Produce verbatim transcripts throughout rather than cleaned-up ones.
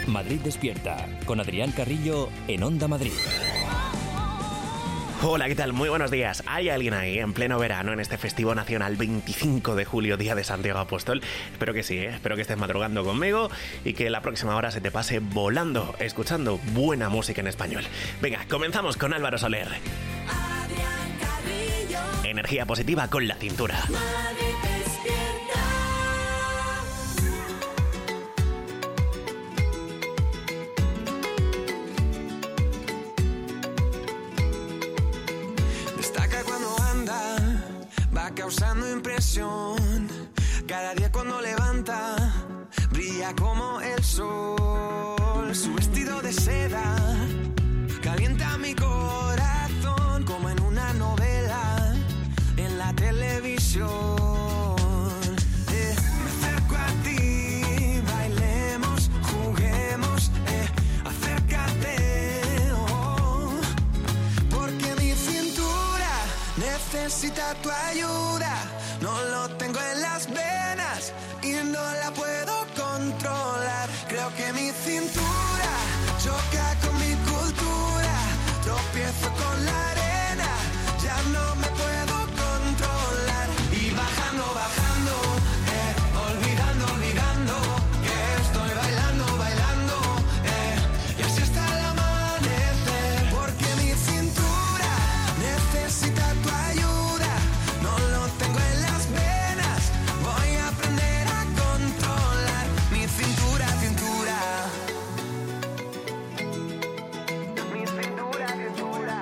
Madrid Despierta, con Adrián Carrillo en Onda Madrid. Hola, ¿qué tal? Muy buenos días. ¿Hay alguien ahí en pleno verano en este festivo nacional veinticinco de julio, Día de Santiago Apóstol? Espero que sí, ¿eh? Espero que estés madrugando conmigo y que la próxima hora se te pase volando, escuchando buena música en español. Venga, comenzamos con Álvaro Soler. Adrián Carrillo. Energía positiva con La Cintura. Madrid Despierta. Destaca cuando anda, va causando impresión. Cada día cuando levanta, brilla como el sol. Su vestido de seda calienta mi corazón como en una novela en la televisión. Eh, me acerco a ti, bailemos, juguemos, eh, acércate, oh, porque mi cintura necesita tu ayuda. No lo tengo en las venas y no la puedo controlar. Creo que mi cintura choca con mi cultura. Tropiezo con la arena, ya no me puedo controlar. Y bajando, bajando, eh, olvidando, olvidando que estoy bailando, bailando, eh, y así hasta el amanecer. Porque mi cintura necesita tu ayuda. No lo tengo en las venas, voy a aprender a controlar mi cintura, cintura. Mi cintura, cintura.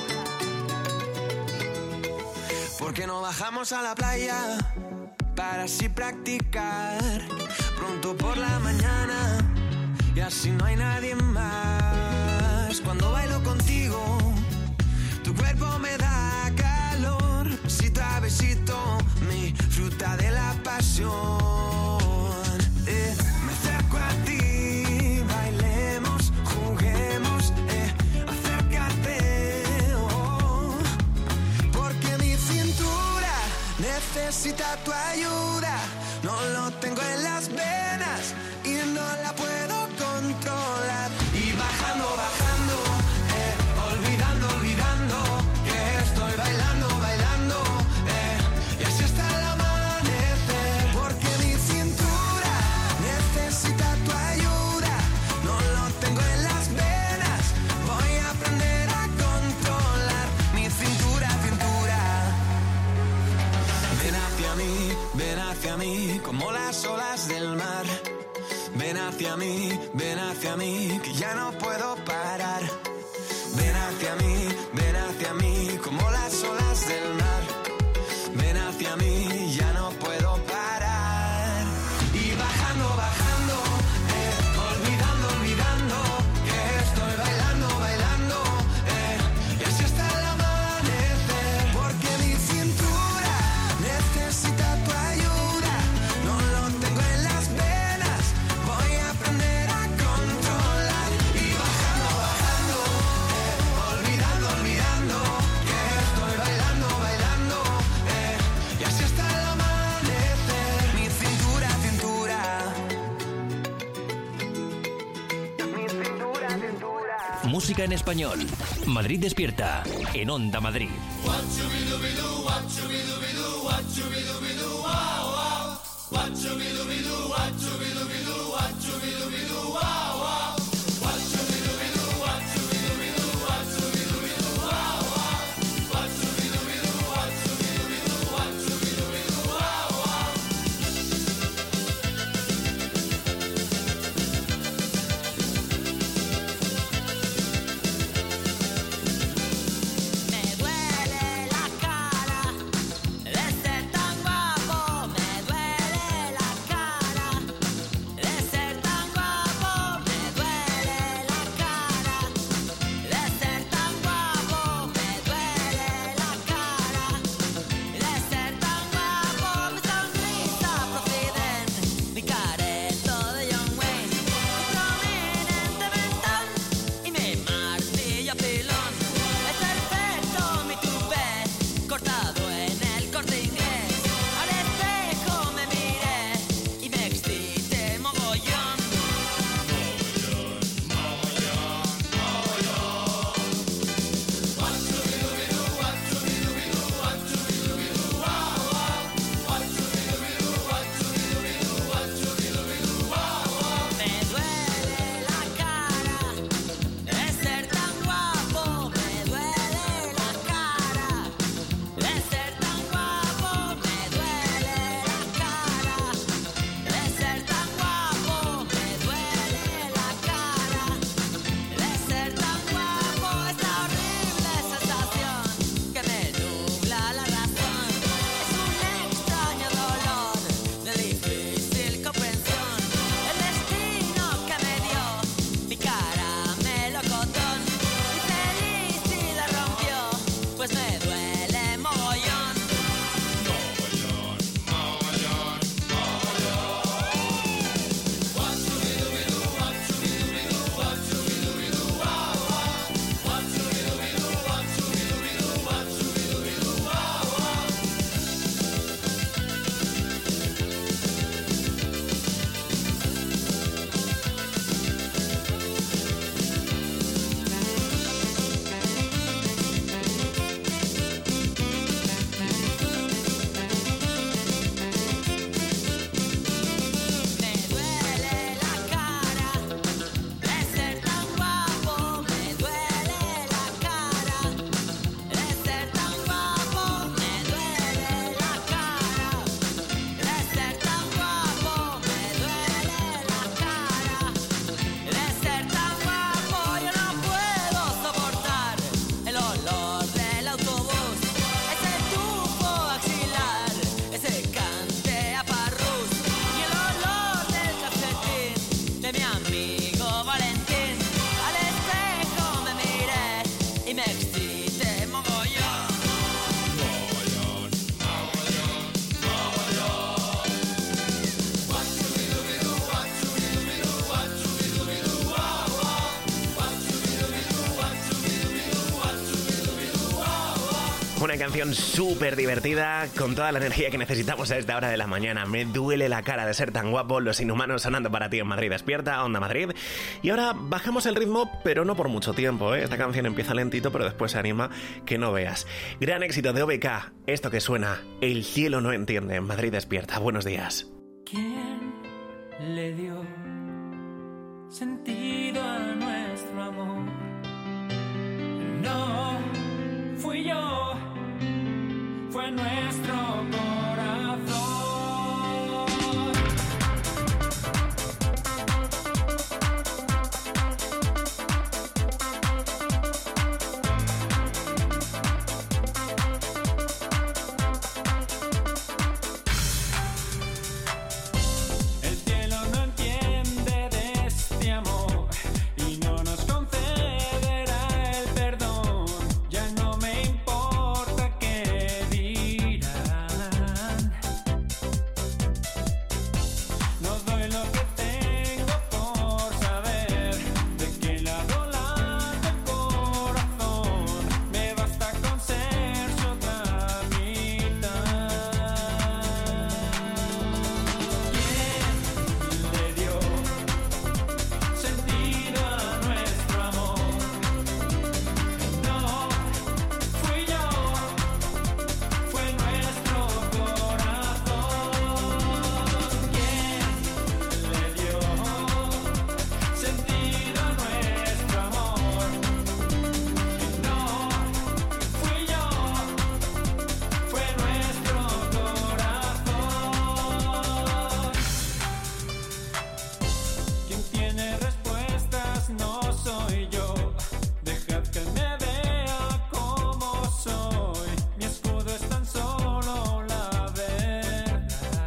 ¿Por qué no bajamos a la playa para así practicar pronto por la mañana y así no hay nadie más? Cuando bailo contigo, tu cuerpo me da calor, besito a besito, mi fruta de la pasión. Eh, me acerco a ti, bailemos, juguemos, eh, acércate, oh, porque mi cintura necesita tu ayuda. No lo tengo en las venas y no la puedo controlar. Y bajando, bajando, eh, olvidando, olvidando que estoy bailando, bailando, eh, y así hasta el amanecer. Porque mi cintura necesita tu ayuda. No lo tengo en las venas, voy a aprender a controlar mi cintura, cintura. Ven hacia mí, ven hacia mí, como las olas del mar. Ven hacia mí, ven hacia mí, que ya no puedo parar. Ven hacia mí, ven hacia mí, como las olas del mar. Ven hacia mí, ya no puedo parar. Y bajando, bajando, eh, olvidando, olvidando que estoy bailando, bailando, eh, y así hasta el amanecer. Porque mi cintura necesita tu ayuda. No lo tengo en las venas, voy a aprender a controlar. Y bajando, bajando, eh, olvidando, olvidando que estoy bailando, bailando, eh, y así hasta el amanecer. Mi cintura, cintura. Mi cintura, cintura. Música en español. Madrid Despierta, en Onda Madrid. Me duele la cara de ser tan guapo. Me duele la cara canción súper divertida, con toda la energía que necesitamos a esta hora de la mañana. Me duele la cara de ser tan guapo, Los Inhumanos sonando para ti en Madrid Despierta, Onda Madrid. Y ahora bajamos el ritmo, pero no por mucho tiempo, ¿eh? Esta canción empieza lentito, pero después se anima que no veas. Gran éxito de O B K, esto que suena, El cielo no entiende en Madrid Despierta. Buenos días. ¿Quién le dio sentido a nuestro amor? No fui yo, fue nuestro corazón. El cielo no entiende de este amor y no nos concederá el perdón. Ya no me importa qué dirán. No doy lo que tengo por saber de qué lado late el corazón. Me basta con ser su otra mitad. ¿Quién le dio sentido a nuestro amor? No fui yo, fue nuestro corazón. ¿Quién le dio sentido a nuestro amor? No fui yo, fue nuestro corazón. Quien tiene respuestas no soy yo. Dejad que me vea como soy. Mi escudo es tan solo la verdad.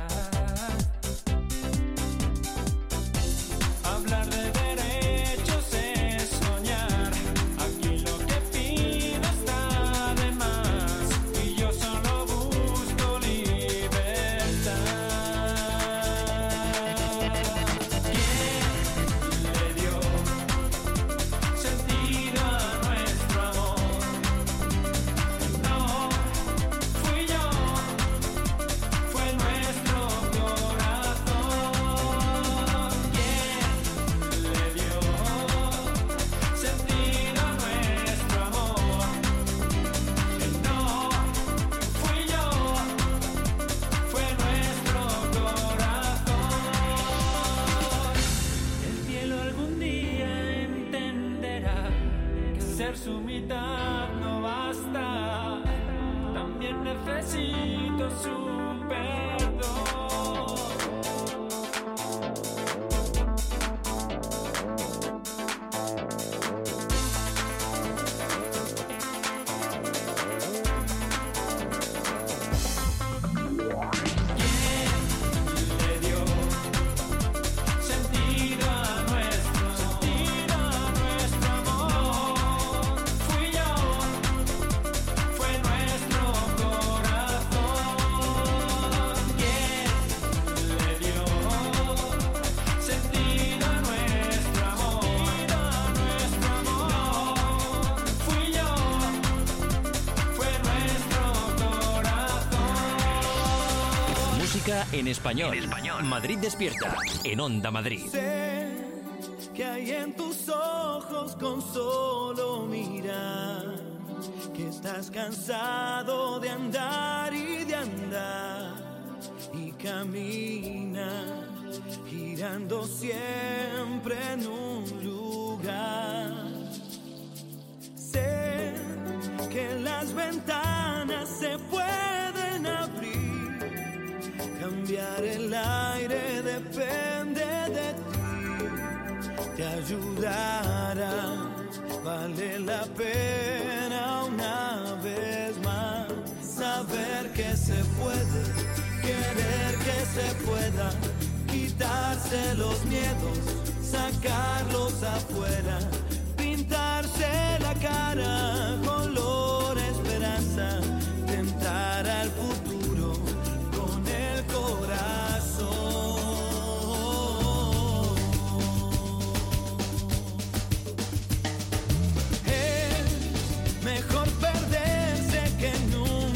Hablar de derechos es soñar. Aquí lo que pido está de más. Y yo solo busco libertad. ¿Quién le dio sentido a nuestro amor? No fui yo, fue nuestro corazón. ¿Quién le dio sentido a nuestro amor? No fui yo, fue nuestro corazón. El cielo algún día entenderá que ser su mitad no basta. También necesito su perdón. Le dio sentido a nuestro, sentido a nuestro amor. Fui yo, fue nuestro corazón. ¿Quién le dio sentido a nuestro amor? Nuestro amor. Fui yo, fue nuestro corazón. Música en español. En español. Madrid Despierta, en Onda Madrid. Sé que hay en tus ojos con solo mirar que estás cansado de andar y de andar y camina girando siempre en un lugar. Sé que las ventanas se pueden abrir, cambiar el aire depende de ti. Te ayudará, vale la pena una vez más saber que se puede, querer que se pueda, quitarse los miedos, sacarlos afuera, pintarse la cara color esperanza, tentar al futuro con el corazón. Es mejor perderse que nunca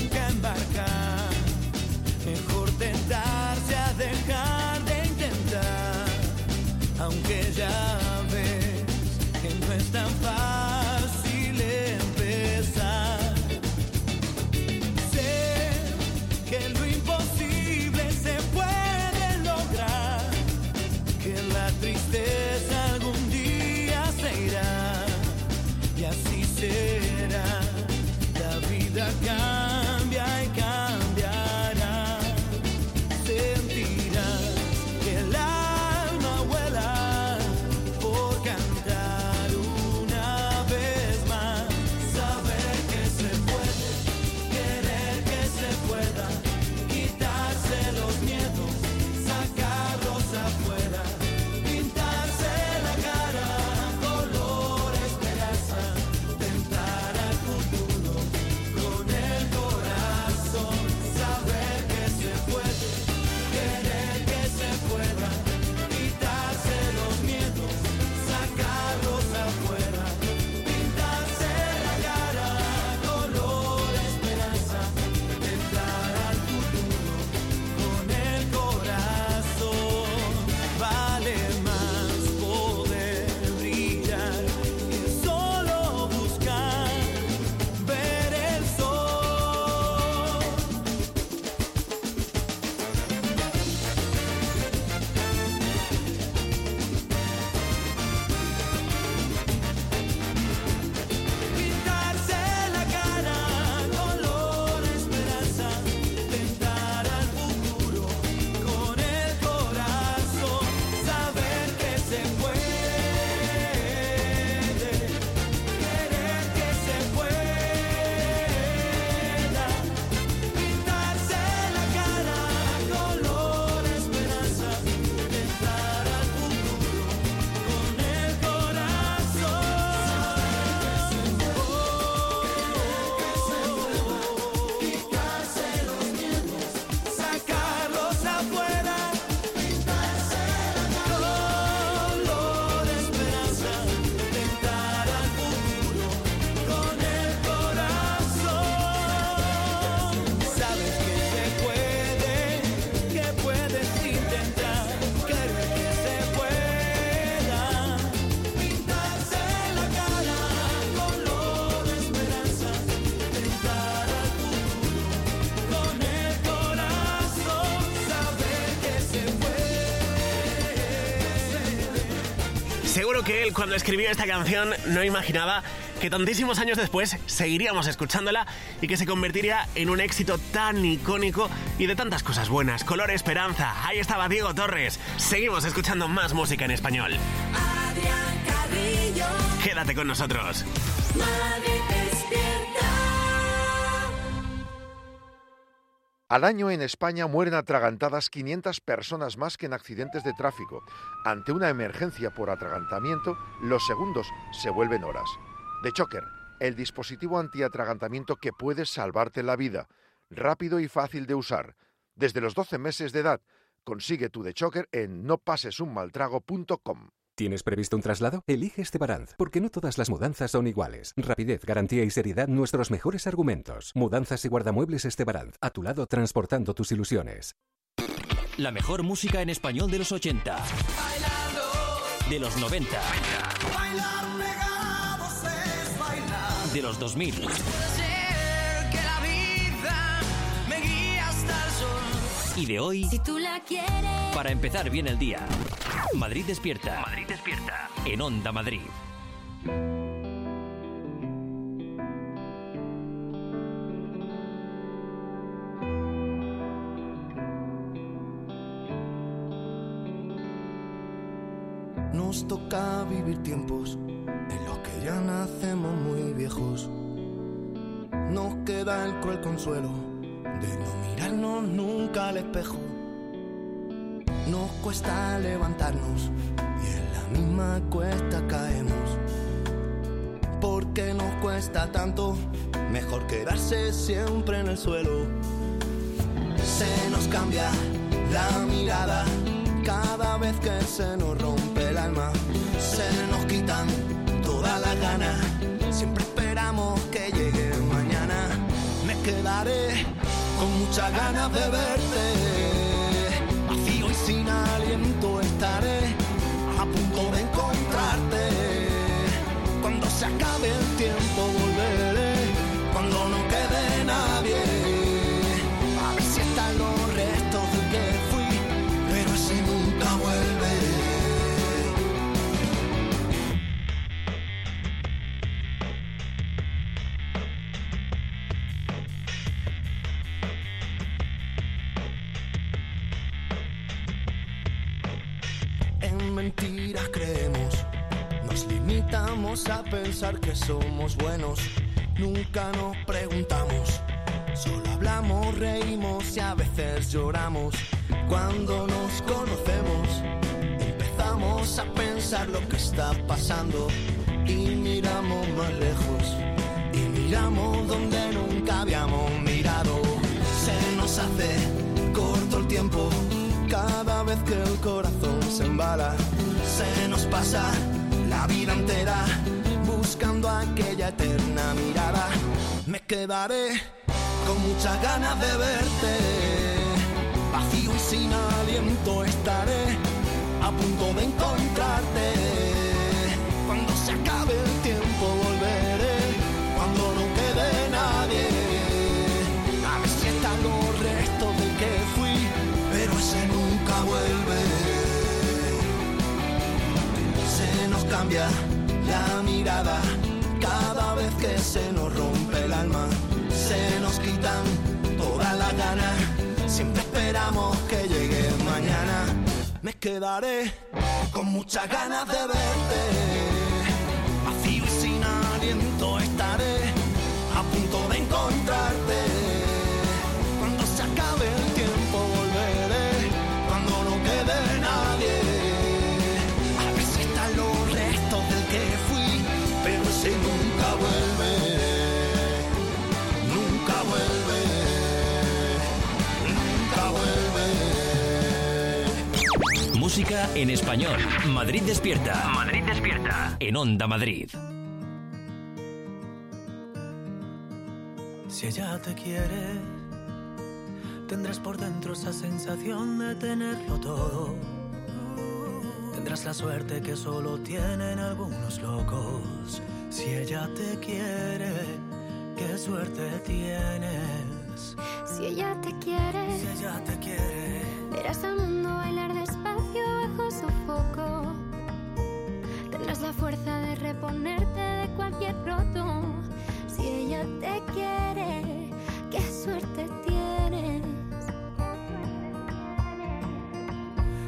Seguro que él, cuando escribió esta canción, no imaginaba que tantísimos años después seguiríamos escuchándola y que se convertiría en un éxito tan icónico y de tantas cosas buenas. Color Esperanza, ahí estaba Diego Torres. Seguimos escuchando más música en español. Adrián Carrillo. Quédate con nosotros. Madrid despierta. Al año en España mueren atragantadas quinientas personas más que en accidentes de tráfico. Ante una emergencia por atragantamiento, los segundos se vuelven horas. The Choker, el dispositivo antiatragantamiento que puede salvarte la vida. Rápido y fácil de usar. Desde los doce meses de edad, consigue tu The Choker en no pases un mal trago punto com. ¿Tienes previsto un traslado? Elige Estebaranz, porque no todas las mudanzas son iguales. Rapidez, garantía y seriedad, nuestros mejores argumentos. Mudanzas y guardamuebles Estebaranz, a tu lado transportando tus ilusiones. La mejor música en español de los ochenta. De los noventa. De los dos mil. Y de hoy, Si tú la quieres. para empezar bien el día. Madrid despierta. Madrid despierta. En Onda Madrid. Nos toca vivir tiempos en los que ya nacemos muy viejos. Nos queda el cruel consuelo de no mirarnos nunca al espejo. Nos cuesta levantarnos y en la misma cuesta caemos. Porque nos cuesta tanto, mejor quedarse siempre en el suelo. Se nos cambia la mirada cada vez que se nos rompe el alma. Se nos quitan todas las ganas, siempre esperamos que llegue mañana. Me quedaré con muchas ganas de verte, vacío y sin aliento estaré, a punto de encontrarte. Cuando se acabe el tiempo volveré, cuando no quede nadie, a ver si están los restos de que fui, pero ese nunca vuelve. En mentiras creemos, nos limitamos a pensar que somos buenos. Nunca nos preguntamos, solo hablamos, reímos y a veces lloramos. Cuando nos conocemos, empezamos a pensar lo que está pasando y miramos más lejos y miramos donde nunca habíamos mirado. Se nos hace corto el tiempo cada vez que el corazón se embala. Se nos pasa la vida entera buscando aquella eterna mirada. Me quedaré con muchas ganas de verte, vacío y sin aliento estaré, a punto de encontrarte. Cuando se acabe el tiempo volveré, cuando no quede nadie, a ver si están los restos de que fui, pero ese nunca vuelve. Se nos cambia la mirada cada vez que se nos rompe el alma. Se nos quitan todas las ganas, siempre esperamos que llegue mañana. Me quedaré con muchas ganas de verte, vacío y sin aliento estaré, a punto de encontrarte. Cuando se acabe el tiempo volveré, cuando no quede nadie, a ver si están los restos del que fui, pero ese nunca vuelve, nunca vuelve, nunca vuelve. Música en español. Madrid despierta. Madrid despierta. En Onda Madrid. Si ella te quiere, tendrás por dentro esa sensación de tenerlo todo. Tendrás la suerte que solo tienen algunos locos. Si ella te quiere, qué suerte tienes. Si ella te quiere, Si ella te quiere, verás al mundo bailar despacio bajo su foco. Te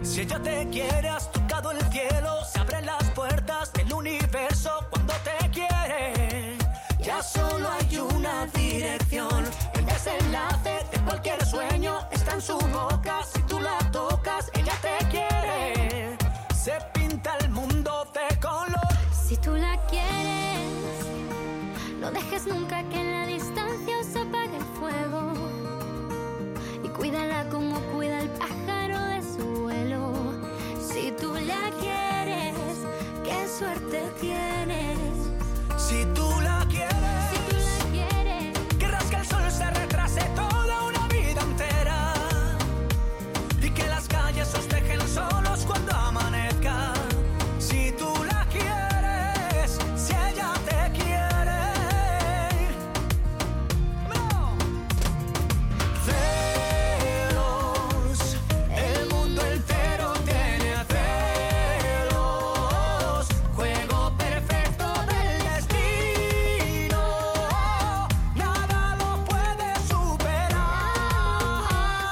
Si ella te quiere, has tocado el cielo. Se abren las puertas del universo cuando te quiere. Ya solo hay una dirección. El desenlace de cualquier sueño está en su boca. Si tú la tocas, ella te quiere. Se pinta el mundo de color. Si tú la quieres, no dejes nunca que en la distancia se apague el fuego. Y cuídala como cuida el pájaro de su vuelo. Si tú la quieres, qué suerte tienes. Si tú la quieres, si tú la quieres, que rasque el sol se retrase toda una vida entera. Y que las calles os dejen solos cuando amanezca. Si tú la quieres, si ella te quiere. ¡No! Celos, el mundo entero tiene celos. Juego perfecto del destino. Nada lo puede superar.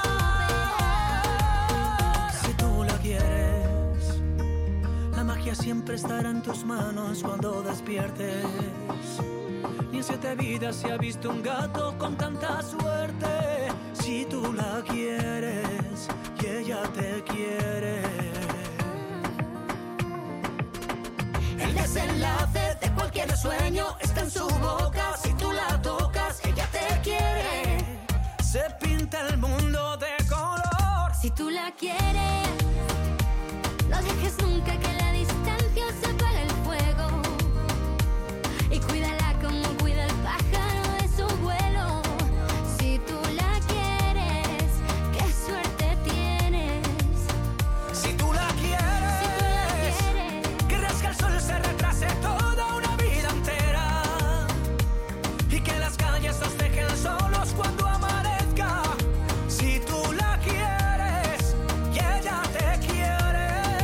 Si tú la quieres, la magia siempre estará en tus manos cuando despiertes. Ni en siete vidas se ha visto un gato con tanta suerte. Si tú la quieres y ella te quiere. El desenlace de cualquier sueño está en su boca. Si tú la tocas, ella te quiere. Se pinta el mundo de color. si tú la quieres, no dejes nunca que en la distancia se apague el fuego. Y cuídala como cuida el pájaro de su vuelo. Si tú la quieres, qué suerte tienes. Si tú la quieres, Si tú la quieres, que rasque el sol se retrase toda una vida entera. Y que las calles nos dejen solos cuando amanezca. Si tú la quieres y ella te quiere.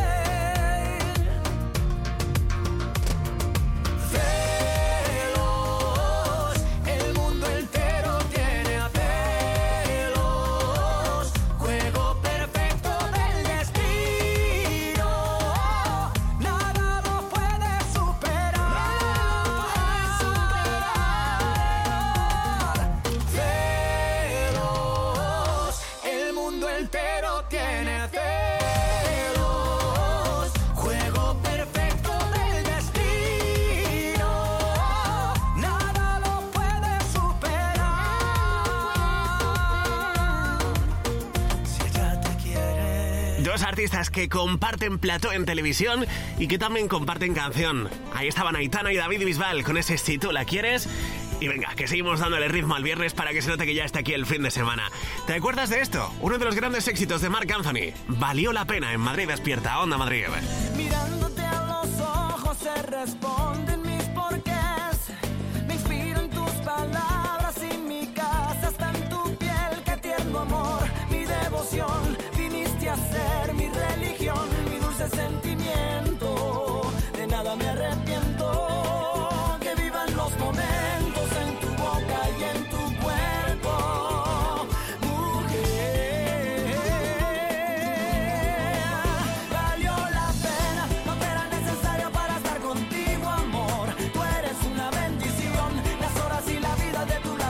Celos, el mundo entero tiene a celos. Juego perfecto del destino. Nada lo puede superar. Celos, el mundo entero tiene celos. Juego perfecto del destino. Nada lo puede superar. Si ella te quiere. Dos artistas que comparten plató en televisión y que también comparten canción. Ahí estaban Aitana y David Bisbal con ese Si tú la quieres. Y venga, que seguimos dándole ritmo al viernes para que se note que ya está aquí el fin de semana. ¿Te acuerdas de esto? Uno de los grandes éxitos de Marc Anthony. Valió la pena en Madrid Despierta, Onda Madrid. Mirándote a los ojos se responden mis porqués. Me inspiro en tus palabras y mi casa está en tu piel. Qué tierno amor, mi devoción. Viniste a ser mi religión, mi dulce sentimiento. De nada me arrepiento. Que vivan los momentos en tu boca y en tu cuerpo. Mujer, valió la pena, no te era necesario para estar contigo, amor. Tú eres una bendición, las horas y la vida de tu lado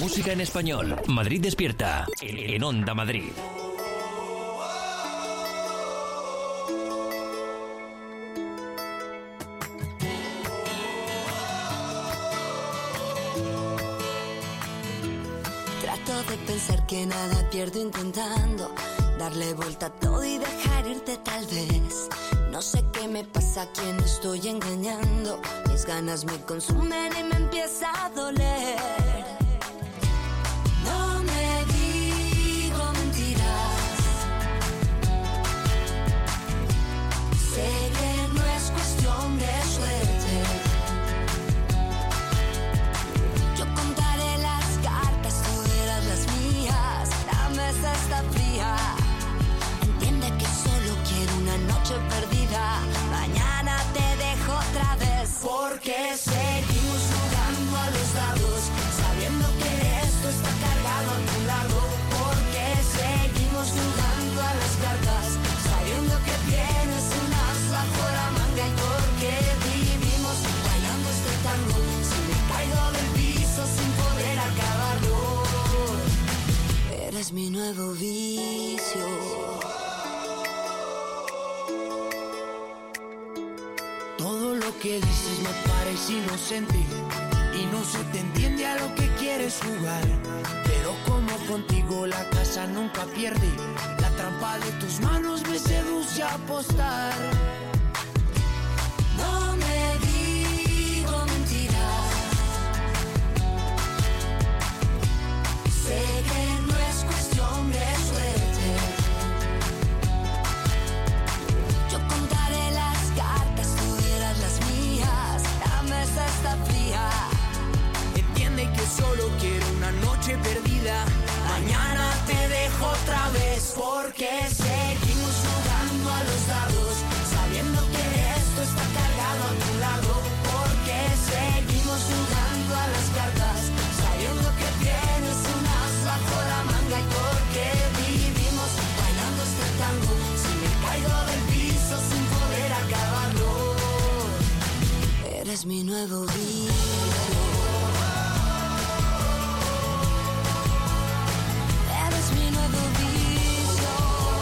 música en español. Madrid despierta. En Onda Madrid. Trato de pensar que nada pierdo intentando darle vuelta a todo y dejar irte tal vez. No sé qué me pasa, a quién estoy engañando. Mis ganas me consumen y me empieza a doler. No me digo mentiras. Sé que no es cuestión de suerte. Yo contaré las cartas, tú verás las mías. La mesa está fría. Entiende que solo quiero una noche perdida. Mañana te dejo otra vez. Porque seguimos jugando a los dados, sabiendo que esto está cargado a tu lado. Porque seguimos jugando a las cartas, sabiendo que tienes un as bajo la manga. Y porque vivimos bailando este tango, si me caigo del piso sin poder acabarlo. Eres mi nuevo vicio. Todo lo que dices me parece inocente y no se te entiende a lo que quieres jugar. Pero como contigo la casa nunca pierde, la trampa de tus manos me seduce a apostar. No me digo mentiras. Sé que no es cuestión de suerte. Yo contaré las cartas, tú verás las mías. La mesa está fría. Entiende que solo quiero una noche perdida. Mañana te dejo otra vez. Porque seguimos jugando a los dados, sabiendo que esto está cargado a tu lado. Porque seguimos jugando a las cartas, sabiendo que tienes un as bajo la manga. Y porque vivimos bailando este tango, si me caigo del piso sin poder acabarlo. Eres mi nuevo vicio. Eres mi nuevo vicio.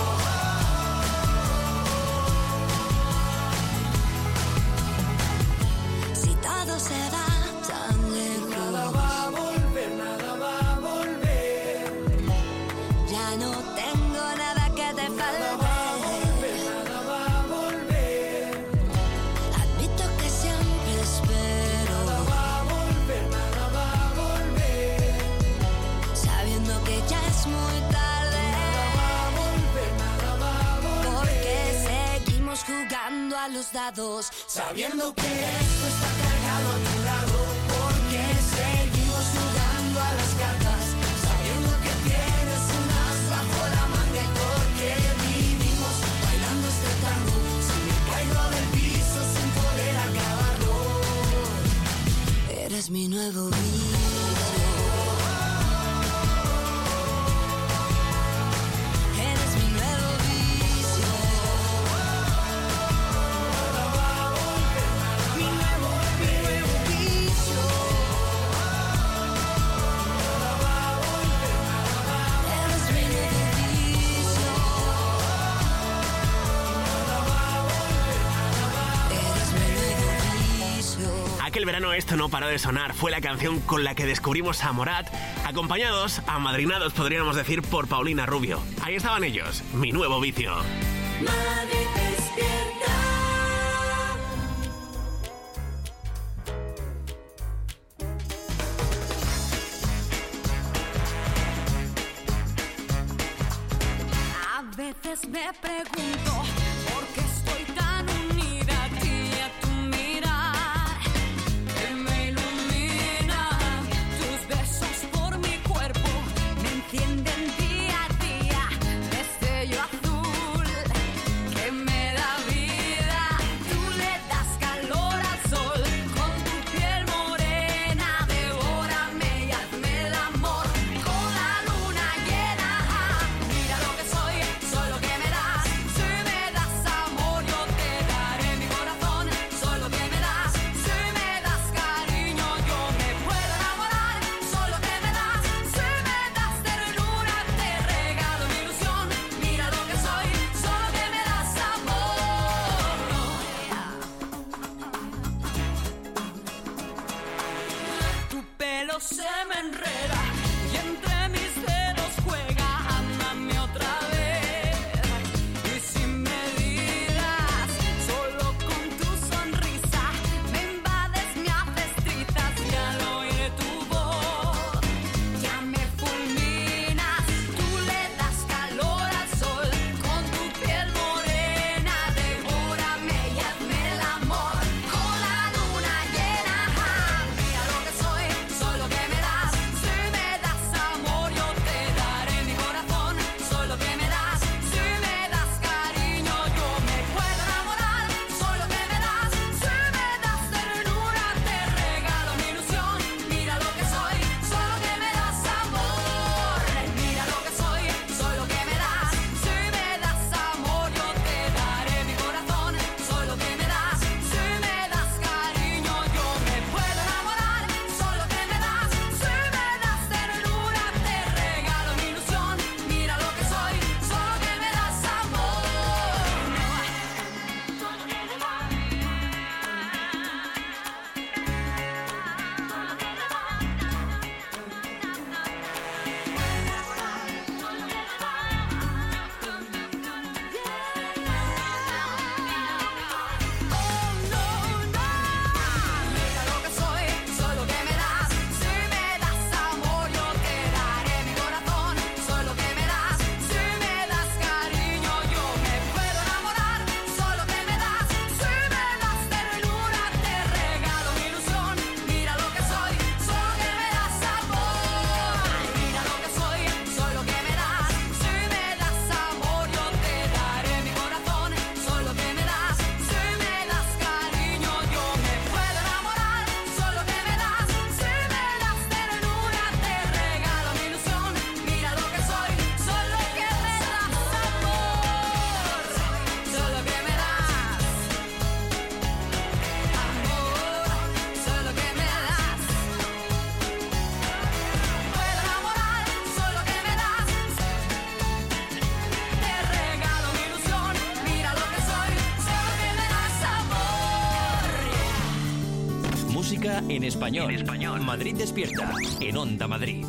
Si todo se va tan lejos, Nada va a volver, nada va a volver. ya no tengo nada que te Nada va a volver, falte. nada va a volver. Admito que siempre espero, Nada va a volver, nada va a volver. sabiendo que ya es muy tarde. Nada va a volver, nada va a volver. Porque seguimos jugando a los dados, sabiendo que esto está cargado a tu lado. Porque seguimos jugando a las cartas, sabiendo que tienes un as bajo la manga. Y porque vivimos bailando este tango, si me caigo del piso sin poder acabarlo. Eres mi nuevo vicio. Eres mi nuevo vicio. Mi nuevo, mi nuevo vicio. Eres mi nuevo vicio. Eres mi nuevo vicio. Aquel verano esto no paró de sonar. Fue la canción con la que descubrimos a Morat, acompañados, amadrinados podríamos decir, por Paulina Rubio. Ahí estaban ellos, mi nuevo vicio. Madrid despierta. A veces me pregunto por qué estoy tan unida a ti y a tu mirar que me ilumina. Tus besos por mi cuerpo me encienden día a día. Destello azul que me da vida. Tú le das calor al sol con tu piel morena. Devórame y hazme el amor con la luna llena. Mira lo que soy, soy lo que me das. Si me das se me enreda y entre mis dedos juega. Ámame otra vez y sin medidas, solo con tu sonrisa me invades, me haces trizas y al oír tu voz ya me fulminas. Tú le das calor al sol con tu piel morena, devórame y hazme el amor con la luna llena. Mira lo que soy, soy lo que me das. Si me das amor yo te daré mi corazón. Soy lo que me das. Si me das cariño yo me puedo enamorar. Soy lo que me das. Si me das ternura te regalo mi ilusión. Mira lo que soy, soy lo que me das amor. Mira lo que soy, soy lo que me das. Si me das amor yo te daré mi corazón. Soy lo que me das. Si me das cariño yo me puedo enamorar. Soy lo que me das. Si me das ternura te regalo mi ilusión. Mira lo que soy, soy lo que me das amor. Mira lo que soy, soy lo que me das. Si me das amor yo te daré mi corazón. Soy lo que me das. Si me das cariño yo me puedo enamorar. Soy lo que me das. Si me das ternura te regalo mi ilusión. Mira lo que soy, soy lo que me das amor. Mira lo que soy, soy lo que me das. Si me das amor yo te daré mi corazón. Soy lo que me das. Si me das cariño yo me puedo enamorar. Soy lo que me das. Si me das ternura te regalo mi ilusión. Mira lo que soy, soy lo que me das amor. Soy lo que me das amor. Soy lo que me das. Puedo enamorar. Soy lo que me das. Te regalo mi ilusión. Mira lo que soy, soy lo que me das amor. Música en español. En español. Madrid despierta. En Onda Madrid.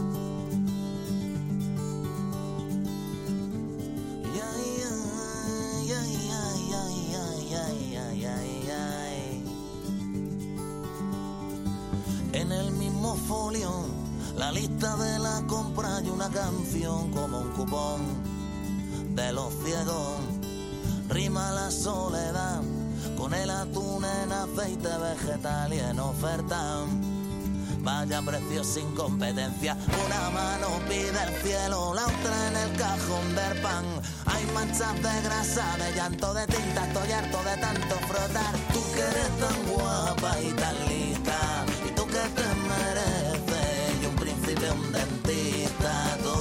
En el mismo folio, la lista de la compra y una canción como un cupón de los ciegos. Rima la soledad con el atún en aceite vegetal y en oferta. Vaya precio sin competencia. Una mano pide el cielo, la otra en el cajón del pan. Hay manchas de grasa, de llanto, de tinta. Estoy harto de tanto frotar. Tú que eres tan guapa y tan lista, y tú que te mereces, y un príncipe, un dentista. Tú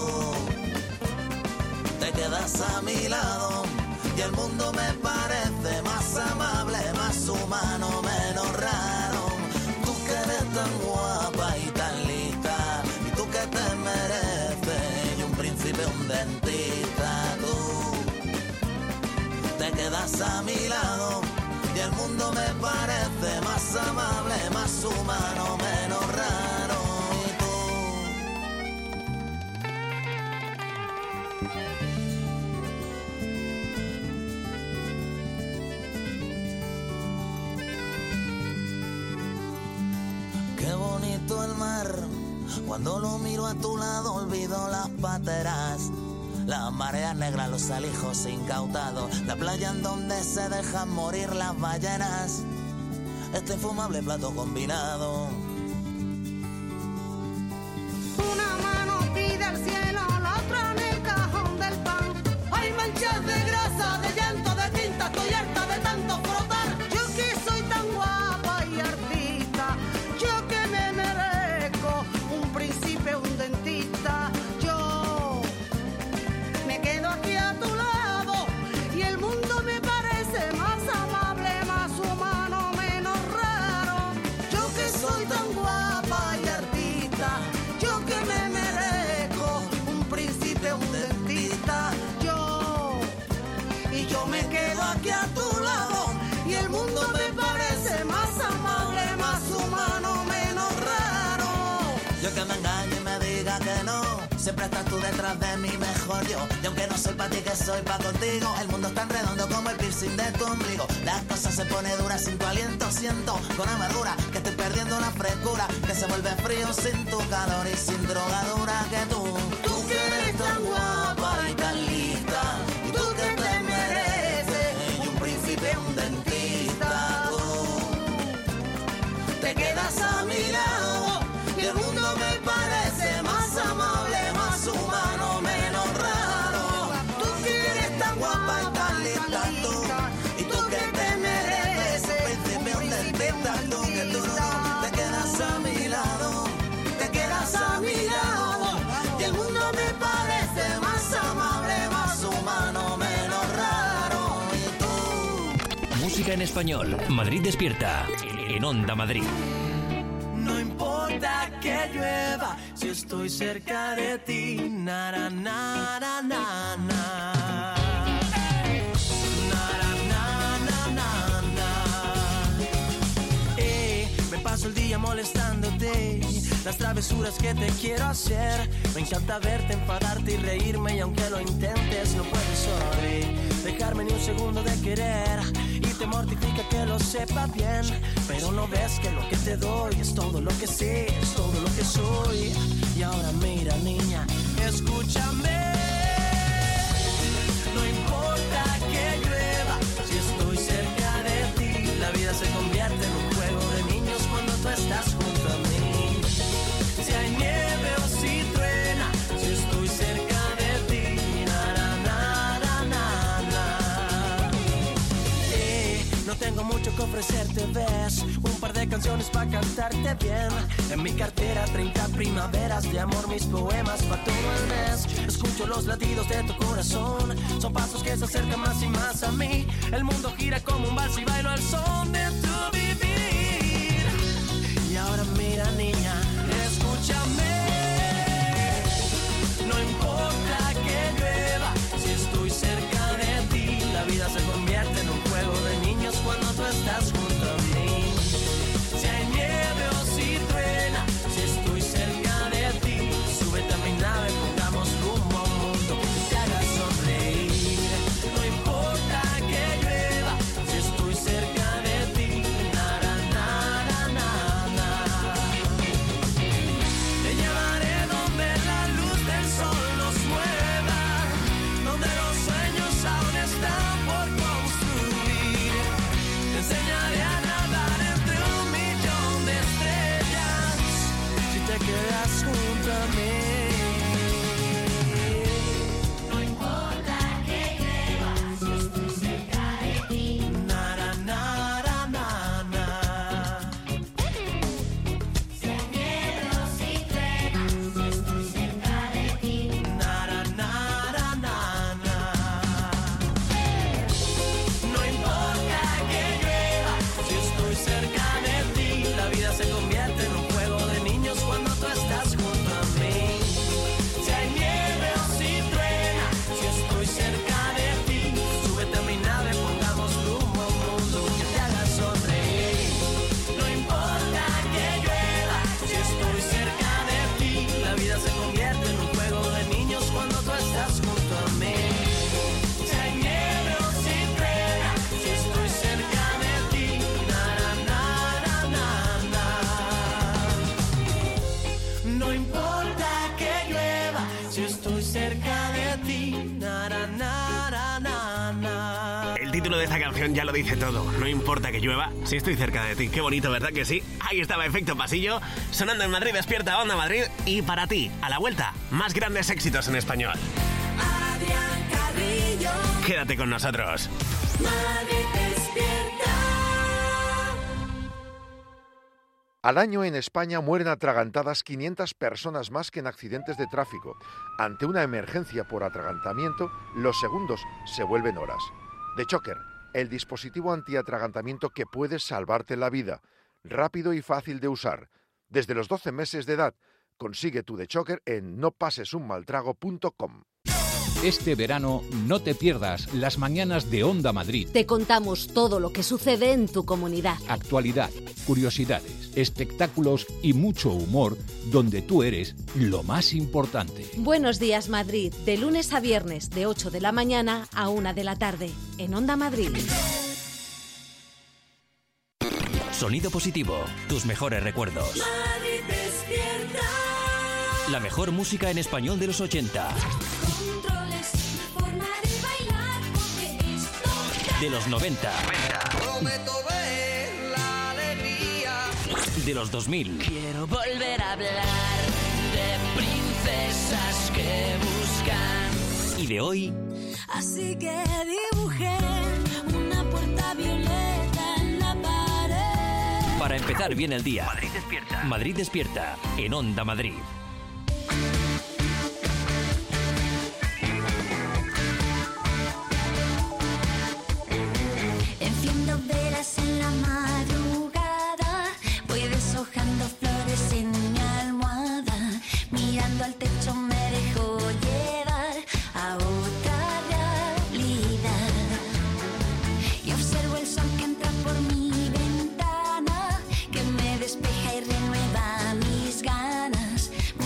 te quedas a mi lado y el mundo me parece más amable, más humano, menos raro. Tú que eres tan guapa y tan lista, y tú que te mereces, y un príncipe, un dentista. Tú te quedas a mi lado y el mundo me parece más amable, más humano, menos raro. Y tú qué bonito el mar, cuando lo miro a tu lado olvido las pateras, las mareas negras, los alijos incautados, la playa en donde se dejan morir las ballenas, este infumable plato combinado. Una mano pide al cielo, la otra en el cajón del pan. Hay manchas de grasa, de llanto, de tinta. Estoy harta de tanto frotar. Yo que soy tan guapa y artista, yo que me merezco un príncipe, un dentista. Yo me quedo aquí a tu lado y el mundo me parece más amable, más humano, menos raro. Yo que soy tan Yo que me engaño y me diga que no, siempre estás tú detrás de mí mejor yo. Y aunque no soy para ti que soy pa' contigo, el mundo es tan redondo como el piercing de tu ombligo. Las cosas se pone duras sin tu aliento, siento con amargura que estoy perdiendo la frescura, que se vuelve frío sin tu calor y sin drogadura que tú. Tú que eres tan guapa y tan lista, y tú que te mereces y un príncipe, un dentista, tú te quedas a mi lado y el mundo me parece más amable, más humano, menos raro. Tú que eres tan guapa y tan lista, tú, y tú que te mereces un príncipe, un dentista, tú que tú no te quedas a mi lado, te quedas a mi lado y el mundo me parece más amable, más humano, menos raro. Y tú. Música en español. Madrid despierta. En Onda Madrid. No importa que llueva si estoy cerca de ti. Na, na, na, na, na, na. Na, na, na, na, na. Eh, me paso el día molestándote, las travesuras que te quiero hacer. Me encanta verte, enfadarte y reírme, y aunque lo intentes no puedes hoy dejarme ni un segundo de querer. Y te mortifica que lo sepa bien, pero no ves que lo que te doy es todo lo que sé, es todo lo que soy. Y ahora mira, niña, escúchame. No importa que llueva si estoy cerca de ti. La vida se convierte en un juego de niños cuando tú estás junto a mí. Si hay nieve o si truena, si estoy cerca de ti. Na, na, na, na, na, na. Eh, no tengo mucho que ofrecerte, ves, un par de canciones para cantarte bien. En mi cartera treinta primaveras de amor, mis poemas para todo el mes. Escucho los latidos de tu corazón, son pasos que se acercan más y más a mí. El mundo gira como un vals y bailo al son de tu vivir. Y ahora mira, niña, escúchame. No importa que llueva si estoy cerca de ti. La vida se convierte en un juego de niños cuando tú estás junto a mí. Si hay nieve o si truena, si estoy cerca de ti, súbete a mi nave, pongamos rumbo a un mundo que te haga sonreír. No importa que llueva si estoy cerca de ti. Na, na, na, na, na. Te llevaré donde la luz del sol nos mueva, donde los sueños aún están por construir. Te enseñaré a nadar entre un millón de estrellas si te quedas junto a mí. No importa que llueva si estoy cerca de ti. Na, na, na, na, na. Si hay nieve o si truena, si estoy cerca de ti. Na, na, na, na, na. No importa que llueva si estoy cerca de ti. La vida se convierte en un juego de niños cuando tú estás junto a mí. Si hay nieve o si truena, si estoy cerca de ti, súbete a mi nave, pongamos rumbo a un mundo que te haga sonreír. No importa que llueva si estoy cerca de ti. La vida se convierte en un juego de niños cuando tú estás junto a mí. Si hay nieve o si truena, si estoy cerca de ti. Na, na, na, na, na. No importa que llueva si estoy cerca de ti. Na, na, na, na, na. El título de esta canción ya lo dice todo. No importa que llueva si estoy cerca de ti. Qué bonito, ¿verdad que sí? Ahí estaba Efecto Pasillo, sonando en Madrid Despierta, Onda Madrid. Y para ti, a la vuelta, más grandes éxitos en español. Adrián Carrillo, Quédate con nosotros. Madrid despierta. Al año en España mueren atragantadas quinientas personas más que en accidentes de tráfico. Ante una emergencia por atragantamiento, los segundos se vuelven horas. The Choker, el dispositivo antiatragantamiento que puede salvarte la vida. Rápido y fácil de usar. Desde los doce meses de edad, consigue tu The Choker en no pases un mal trago punto com. Este verano no te pierdas las mañanas de Onda Madrid. Te contamos todo lo que sucede en tu comunidad. Actualidad, curiosidades, espectáculos y mucho humor, donde tú eres lo más importante. Buenos días, Madrid, de lunes a viernes, de ocho de la mañana a una de la tarde, en Onda Madrid. Sonido positivo, tus mejores recuerdos. Madrid despierta. La mejor música en español de los ochenta. Controles, forma de bailar, porque esto De los noventa. prometo ver la alegría. De los dos mil. Quiero volver a hablar de princesas que buscan. Y de hoy. Así que dibujé una puerta violeta en la pared. Para empezar bien el día. Madrid despierta. Madrid despierta. En Onda Madrid. Enciendo velas en la madrugada, voy deshojando flores en mi almohada, mirando al techo me dejo llevar a otra realidad y observo el sol que entra por mi ventana, que me despeja y renueva mis ganas.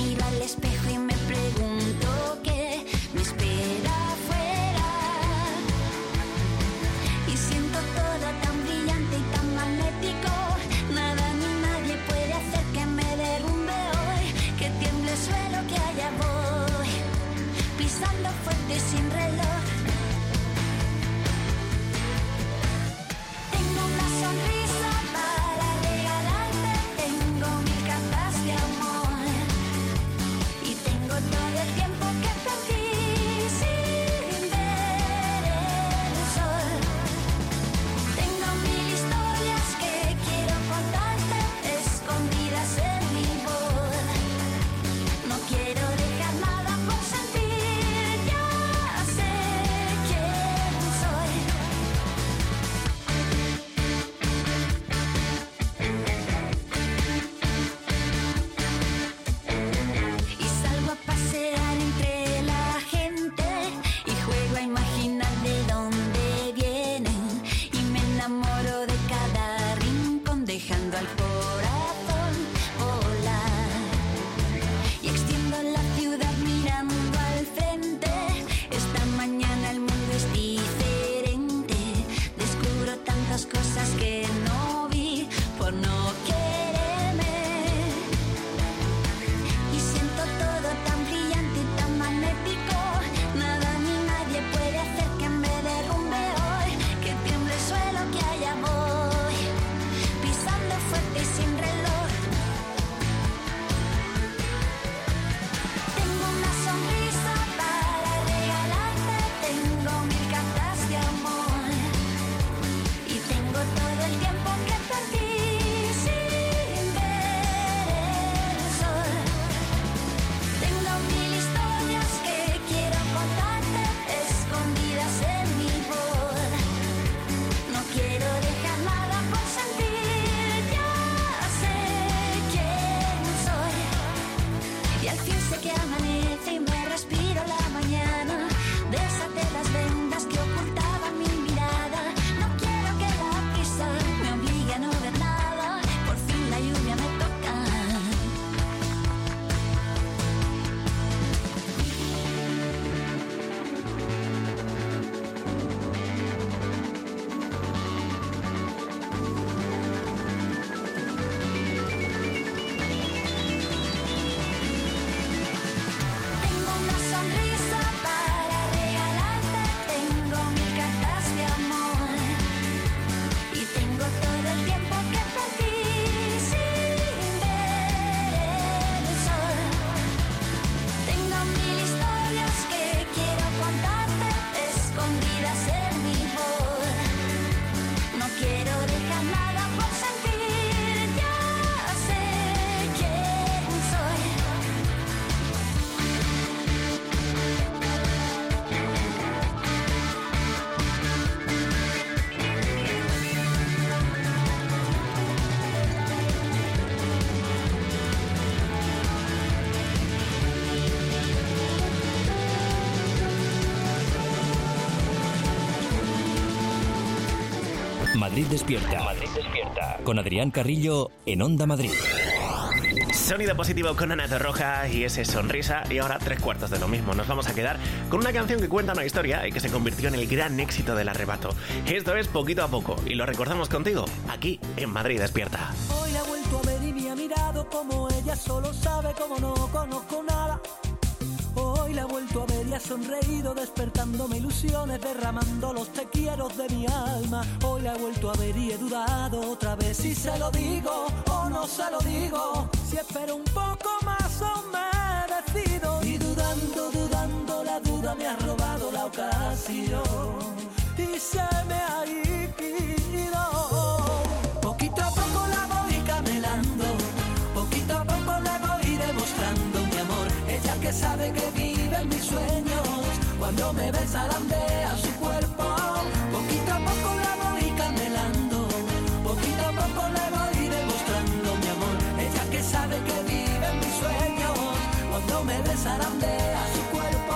Madrid despierta. Madrid despierta. Con Adrián Carrillo en Onda Madrid. Sonido positivo con Ana Torroja y ese sonrisa. Y ahora tres cuartos de lo mismo. Nos vamos a quedar con una canción que cuenta una historia y que se convirtió en el gran éxito del arrebato. Esto es Poquito a Poco y lo recordamos contigo aquí en Madrid despierta. Hoy la he vuelto a ver y me ha mirado como ella solo sabe, como no conozco nada. Hoy la he vuelto a ver y ha sonreído, despertándome ilusiones, derramando los te quiero de mi alma. Hoy la he vuelto a ver y he dudado otra vez si se lo digo o no se lo digo. Si espero un poco más o me decido. Y dudando, dudando, la duda me ha robado la ocasión y se me ha ido. Poquito a poco la voy camelando, poquito a poco le voy demostrando mi amor. Ella que sabe que vive en mis sueños, cuando me besa landea su cuerpo. Poquito a poco la voy camelando, poquito a poco le voy demostrando mi amor. Ella que sabe que vive en mis sueños, cuando me besa landea su cuerpo.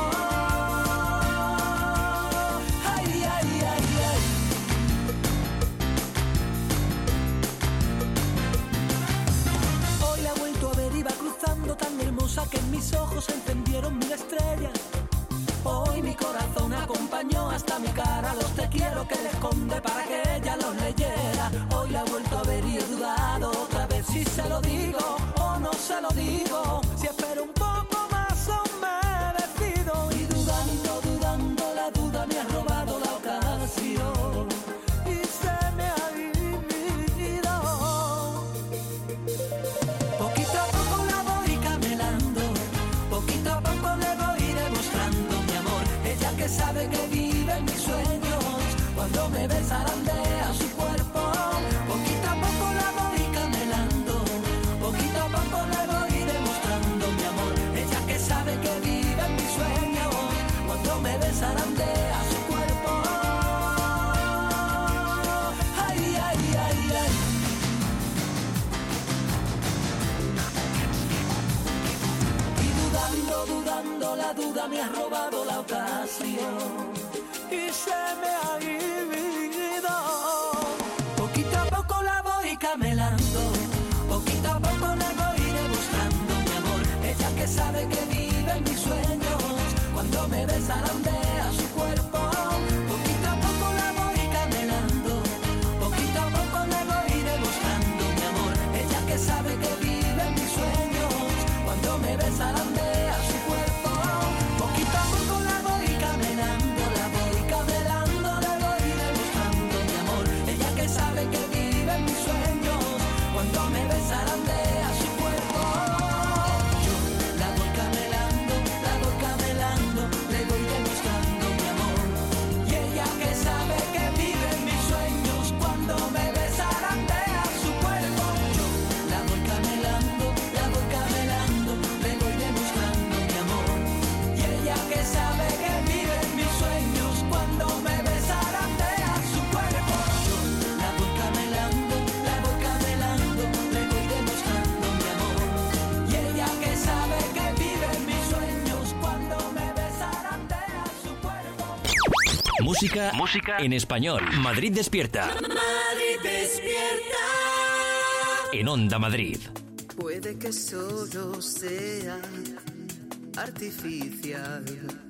Ay, ay, ay, ay. Hoy la he vuelto a ver, iba cruzando tan hermosa que en mis ojos se encendieron mil estrellas. Hoy mi corazón acompañó hasta mi cara los te quiero que le esconde para que ella los leyera. Hoy la he vuelto a ver y he dudado otra vez si se lo digo o no se lo digo. Si espero un poco más o me decido. Y dudando, dudando, la duda me ha robado la ocasión y se me ha ido. Poquito a poco la voy camelando, poquito a poco le voy demostrando mi amor. Ella que sabe que vive en mis sueños, cuando me besa landea su cuerpo. Poquito a poco la voy camelando, poquito a poco le voy demostrando mi amor. Ella que sabe que vive en mis sueños, cuando me besa landea su cuerpo. Ay, ay, ay, ay. Dudando, dudando, la duda me ha robado la ocasión y se me ha ido. Poquito a poco la voy camelando, poquito a poco le voy demostrando mi amor. Ella que sabe que vive en mis sueños, cuando me besa landea su cuerpo. Poquito a poco la voy camelando, poquito a poco le voy demostrando mi amor. Ella que sabe que vive en mis sueños, cuando me besa landea su cuerpo. Poquito a poco la voy caminando, la voy camelando, le voy demostrando mi amor. Ella que sabe que vive en mis sueños, cuando me besa landea su cuerpo. Yo la voy camelando, la voy camelando, le voy demostrando mi amor. Y ella que sabe que vive en mis sueños, cuando me besa landea su cuerpo. Yo la voy camelando, la voy camelando, le voy demostrando mi amor. Y ella que sabe que vive en mis sueños, cuando me besa landea su cuerpo. Yo la voy camelando, la voy camelando, le voy demostrando mi amor. Y ella que sabe que vive en mis sueños, cuando me besa landea su cuerpo. Música, música en español. Madrid despierta. Madrid despierta. En Onda Madrid. Puede que solo sea artificial.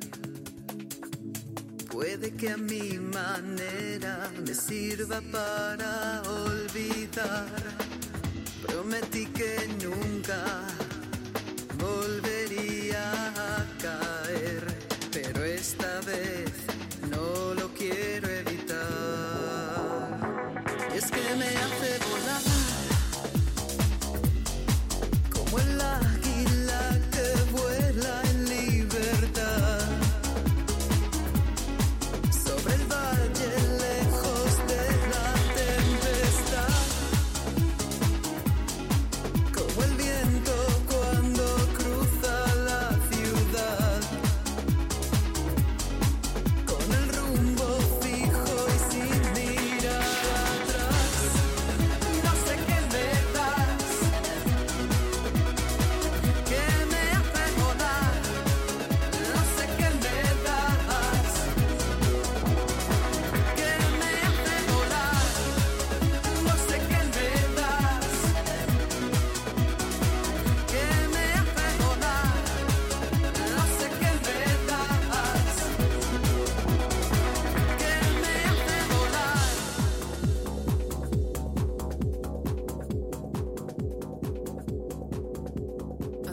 Puede que a mi manera me sirva para olvidar. Prometí que nunca volvería a caer, pero esta vez no lo quiero evitar. Es que me hace volar como el águila que vuela en libertad sobre el valle lejos de la tempestad, como el viento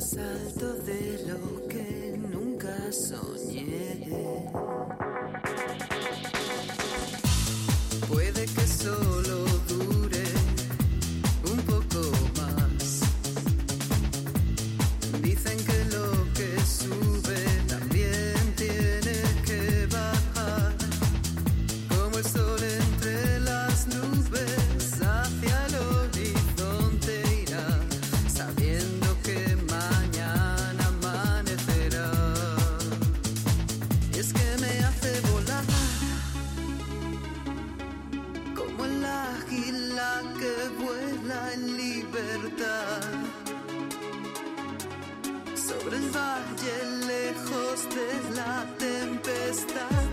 más alto de lo que nunca soñé. Puede que solo dure un poco más. Dicen que lo que sube también tiene que bajar, como el sol entre las nubes hacia el horizonte irá, sabiendo que mañana amanecerá. Y es que me hace volar como el águila que vuela en libertad sobre el valle lejos de la tempestad,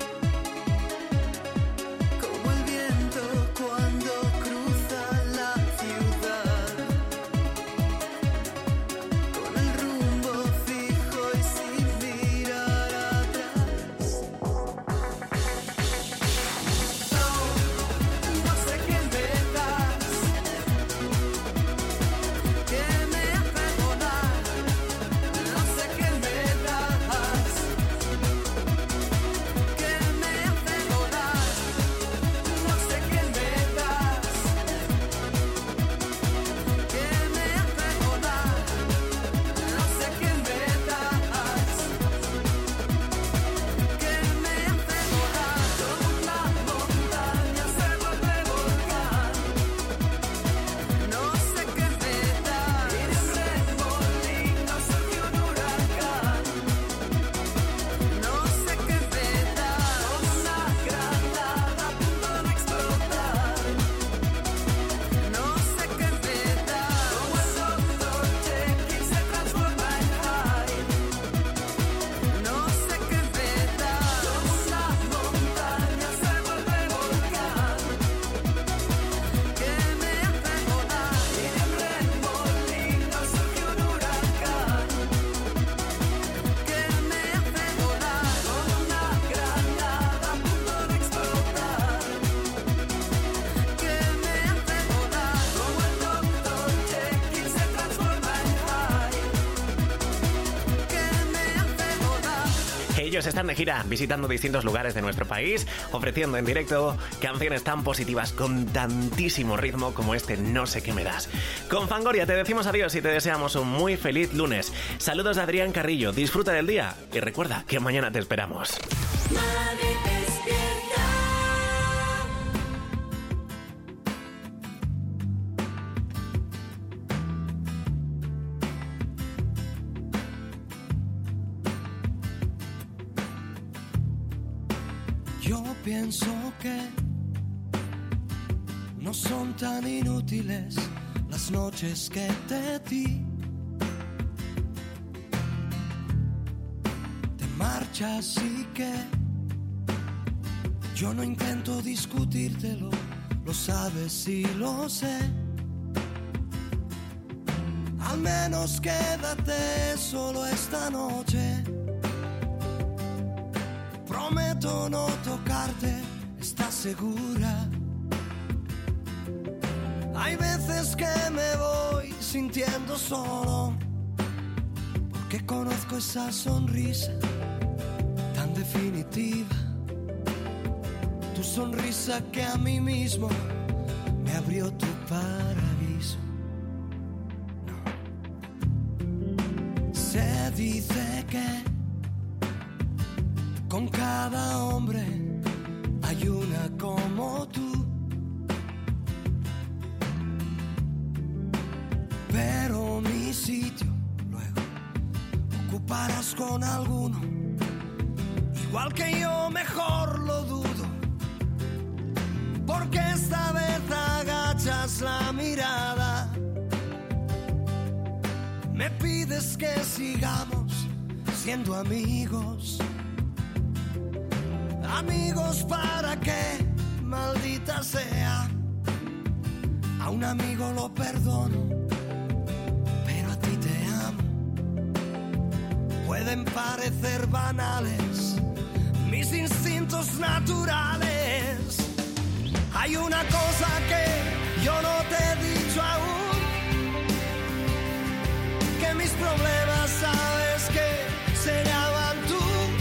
como el viento cuando cruza la ciudad, con el rumbo fijo y sin mirar atrás. No, no sé qué me das, que me hace volar. No sé qué me das, que me hace volar. No sé qué me das, que me hace volar. No sé qué me das, que me hace volar. Como la montaña se vuelve volcán. No sé qué me das, y de un remolino surge un huracán. No sé qué me das, como una granada a punto de explotar. No sé qué me das, como el doctor Jekyll se transforma en Hyde. No sé qué me das, como una montaña se vuelve volcán, que me hace volar, y de un remolino surge un huracán, que me hace volar, como una granada a punto de explotar, que me hace volar, como el doctor Jekyll se transforma en Hyde, que me hace volar. Ellos están de gira visitando distintos lugares de nuestro país, ofreciendo en directo canciones tan positivas con tantísimo ritmo como este No sé qué me das. Con Fangoria te decimos adiós y te deseamos un muy feliz lunes. Saludos de Adrián Carrillo, disfruta del día y recuerda que mañana te esperamos. Nadie despierta. Yo pienso que no son tan inútiles las noches que te di. Te marchas y que yo no intento discutírtelo, lo sabes y lo sé. Al menos quédate solo esta noche. Prometo no tocarte, ¿estás segura? Hay veces que me voy sintiendo solo, porque conozco esa sonrisa tan definitiva. Tu sonrisa que a mí mismo me abrió tu paraíso. No. Se dice que con cada hombre hay una como tú. Pero mi sitio luego ocuparás con alguno, igual que yo, mejor lo dudo, porque esta vez agachas la mirada. Me pides que sigamos siendo amigos. Amigos para que, maldita sea, a un amigo lo perdono, pero a ti te amo. Pueden parecer banales mis instintos naturales. Hay una cosa que yo no te he dicho aún, que que mis problemas sabes que se llaman tú.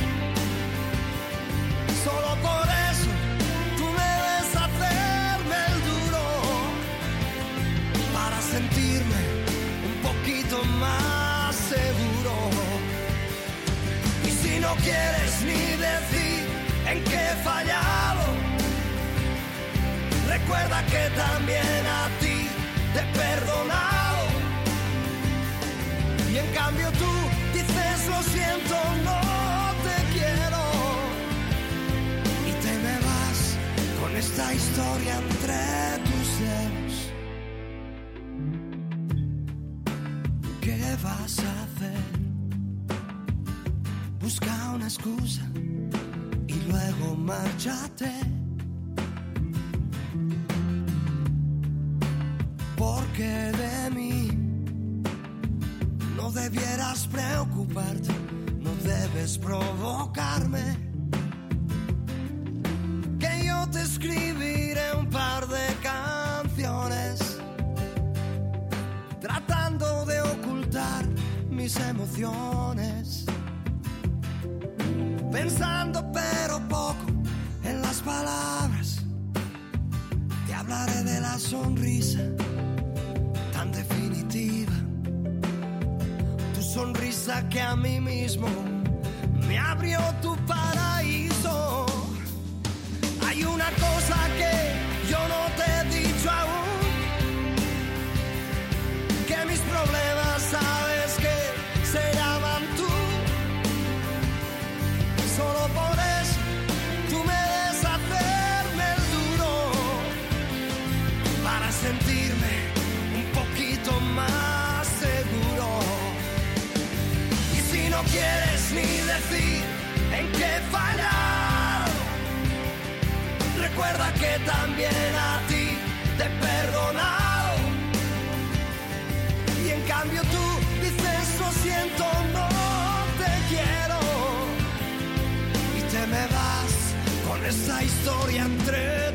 Solo por eso tú me ves hacerme el duro, para sentirme un poquito más seguro. Y si no quieres ni decir en qué he fallado, recuerda que también a ti te he perdonado. Y en cambio tú dices lo siento, no te quiero. Y te me vas con esta historia entre tus dedos. ¿Qué vas a hacer? Busca una excusa y luego márchate. Porque de mí no debieras preocuparte, no debes provocarme. Que yo te escribiré un par de canciones, tratando de ocultar mis emociones, pensando pero poco en las palabras. Te hablaré de la sonrisa tan definitiva, tu sonrisa que a mí mismo me abrió tu paraíso. Hay una cosa que yo no te he dicho aún, que mis problemas sabes que se llaman tú. Solo por eso tú me ves hacerme el duro, para sentirme un poquito más seguro. Y si no quieres ni decir en qué he fallado, recuerda que también a ti te he perdonado. Y en cambio tú dices lo siento, no te quiero. Y te me vas con esa historia entre